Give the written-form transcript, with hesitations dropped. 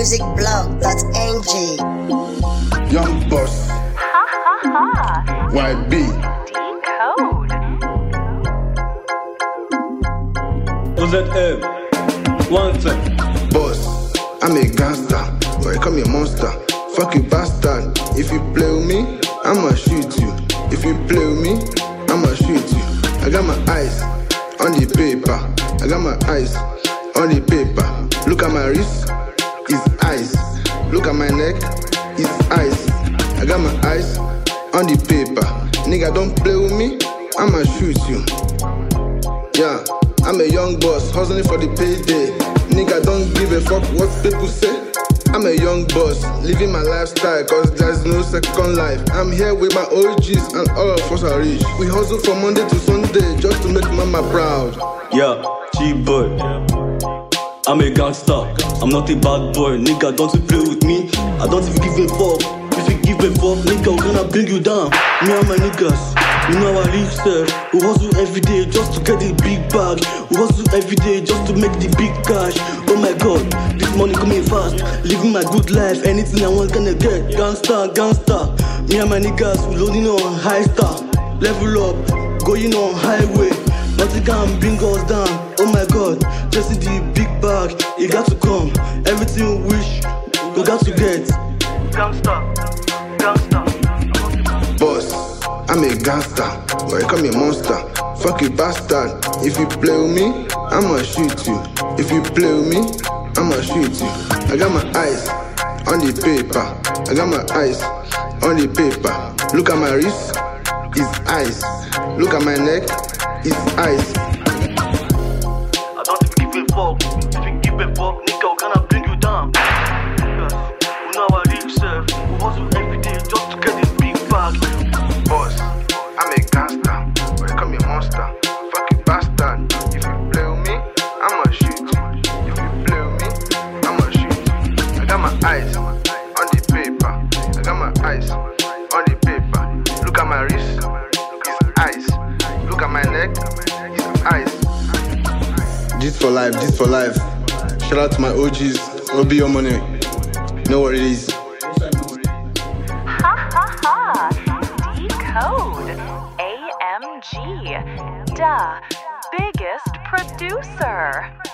musicblog.ng. Young Boss, Ha ha ha. YB, Decode. OZM, one thing. Boss. I'm a gangster, but you call me a monster. Fuck you bastard. If you play with me, I'ma shoot you. If you play with me, I'ma shoot you. I got my eyes on the paper. I got my eyes on the paper. Look at my wrist, it's ice. Look at my neck, it's ice. I got my eyes on the paper. Nigga, don't play with me, I'ma shoot you. Yeah, I'm a young boss, hustling for the payday. Nigga, don't give a fuck what people say. I'm a young boss, living my lifestyle, cause there's no second life. I'm here with my OGs and all of us are rich. We hustle from Monday to Sunday just to make mama proud. Yeah, G-boy. I'm a gangster, I'm not a bad boy. Nigga, don't you play with me, I don't even give a fuck. If you give a fuck, nigga, we're gonna bring you down. Me and my niggas, you know our live self. We hustle every day just to get the big bag. We hustle every day just to make the big cash. Oh my god, this money coming fast. Living my good life, anything I want gonna get. Gangsta, gangsta. Me and my niggas, we loading on high star. Level up, going on highway. Nothing can bring us down. Oh my god, just in the big bag. You got to come, everything you wish, you got to get. Gangsta, gangsta. Boss, I'm a gangster, but you call me a monster. Fuck you bastard. If you play with me, I'ma shoot you. If you play with me, I'ma shoot you. I got my eyes on the paper. I got my eyes on the paper. Look at my wrist, it's ice. Look at my neck, it's ice. I don't even give a fuck. If you give a fuck, nigga, we're gonna bring you down. We know our live self. We hustle every day just to get this big bag. Boss, I'm a gangster, but you call me a monster. Fuck you bastard. If you play with me, I'ma shoot you. If you play with me, I'ma shoot you. I got my eyes on the paper. I got my eyes on the paper. Look at my wrist, it's ice. Look at my neck, it's ice. This for life, this for life. Shout out to my OGs, will be your money. Know what it is. Ha ha ha. Decode. AMG. Da. Biggest producer.